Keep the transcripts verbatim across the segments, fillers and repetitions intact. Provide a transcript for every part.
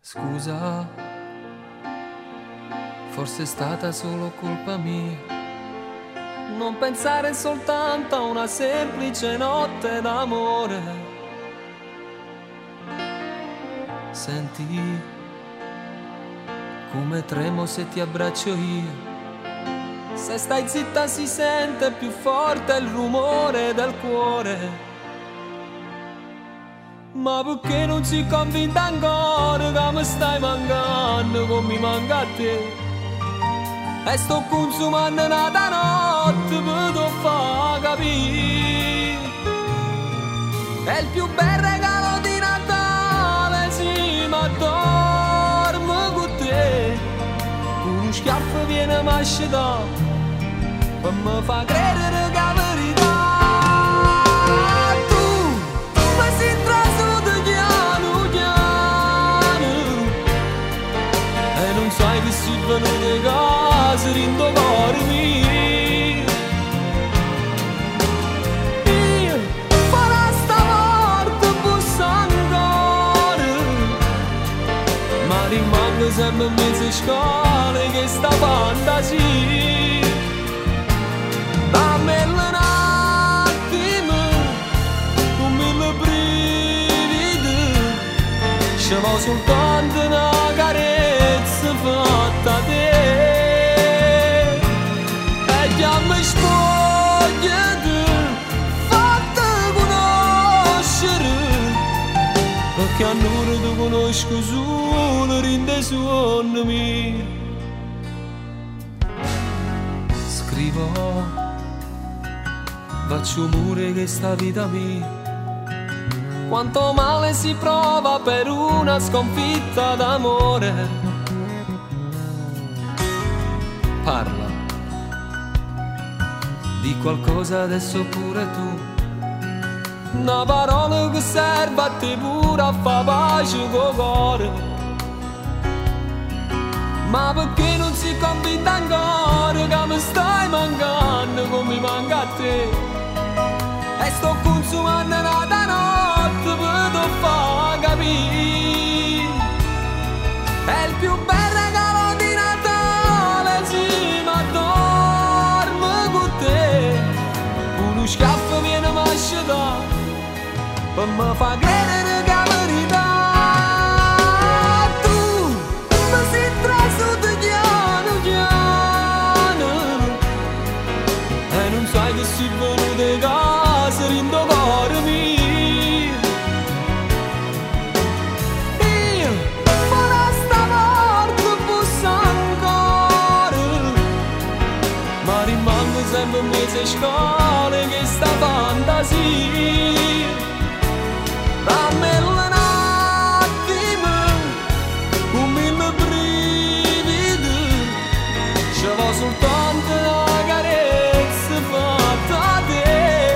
Scusa, forse è stata solo colpa mia. Non pensare soltanto a una semplice notte d'amore. Senti come tremo se ti abbraccio io. Se stai zitta si sente più forte il rumore del cuore. Ma perché non si convinta ancora che mi stai mancando come mi manca a te? E sto consumando una notte per tu far capire. È il più bel regalo di Natale, sì, ma dormo con te. Con uno schiaffo viene a mascetare per mi fa credere che è verità. Sai che si venute casa rindo cuore mio. Io farò stavolta bussa ancora, ma rimango sempre in mezzo a scale che sta fantasia. Dammi l'attimo con mille brividi, ci va soltanto una carezza fatta a te. E già mi spogliati, fatta conoscere, perché a noi ti conosco solo rinde suono mio. Scrivo, faccio pure che sta vita mia. Quanto male si prova per una sconfitta d'amore. Parla di qualcosa adesso pure tu. Una parola che serve a te pure a fa pace col cuore. Ma perché non si convinta ancora che mi stai mancando come mi manca a te? E sto consumando una notte per tu far capire. È il più bel regalo di Natale, sì, ma dormo con te. Uno schiaffo viene a mascetare per mi fa credere che è verità. Tu mi sei trasuto piano piano e non sai che si venute casa rindo cuore mio. Io farò stavolta bussa ancora, ma rimango sempre in mezzo a scale che sta fantasia. Dammi un attimo con mille brividi, ci va soltanto una carezza fatta a te.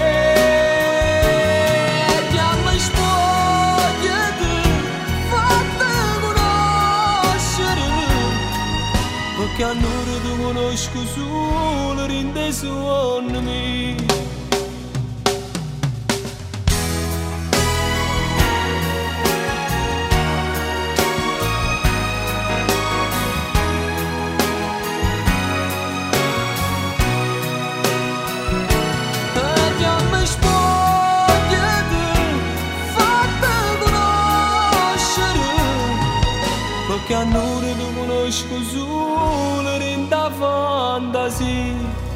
Già mi spogliati, fatta conoscere, perché a noi ti conosco solo rinde suono mio. Perché a noi ti conosco solo in da fantasia.